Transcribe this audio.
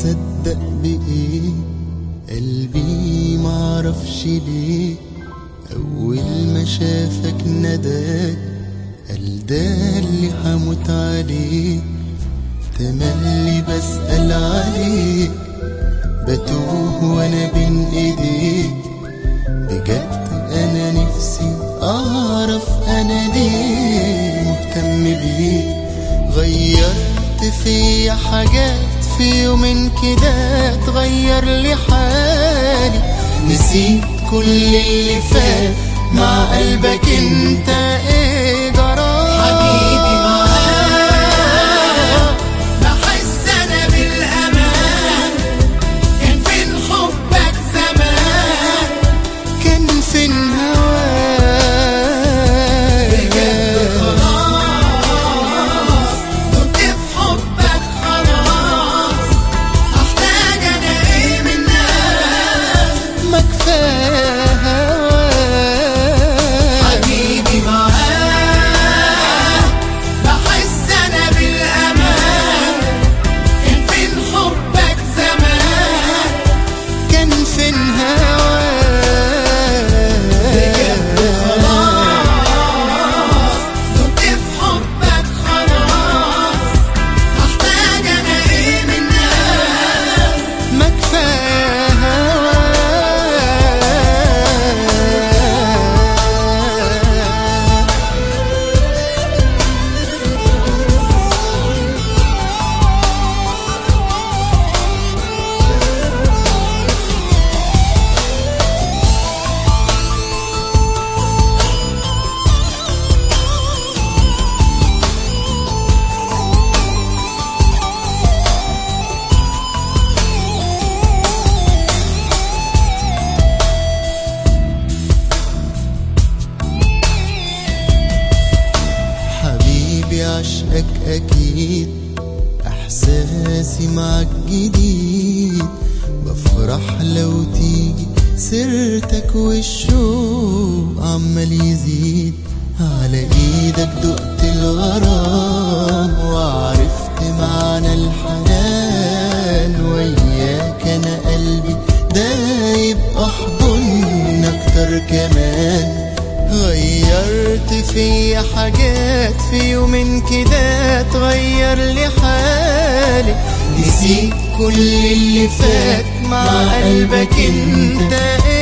صدق بإيه قلبي معرفش ليه أول ما شافك نداك قال ده اللي هموت عليه. تملي بسأل عليك بتوه وانا بين ايديك بجد انا نفسي اعرف انا ليه مهتم بيك. غيرت في حاجات في يومين كده تغير لي حالي نسيت كل اللي فات مع قلبك انت ايه جرى حبيبي معاك بحس انا بالامان كان فين حبك زمان كان فين هواك بجد خلاص كنت في حبك خلاص احتاج انا ايه منك ما كفايه هواك حبيبي معاك بحس انا بالامان كان فين حبك زمان كان فين هواك بجد خلاص كنت في حبك خلاص احتاج انا ايه منك ما كفايه هواك. حبيبي عشقك أكيد إحساسي معك جديد بفرح لو تيجي سيرتك والشوق عمال يزيد على إيدك دقت الغرام وعرفت معنى الحنان وياك أنا قلبي دايب أحضن أكتر كمان. غيرت في حاجات في يومين كده تغير لي حالي نسيت كل اللي فات مع قلبك انت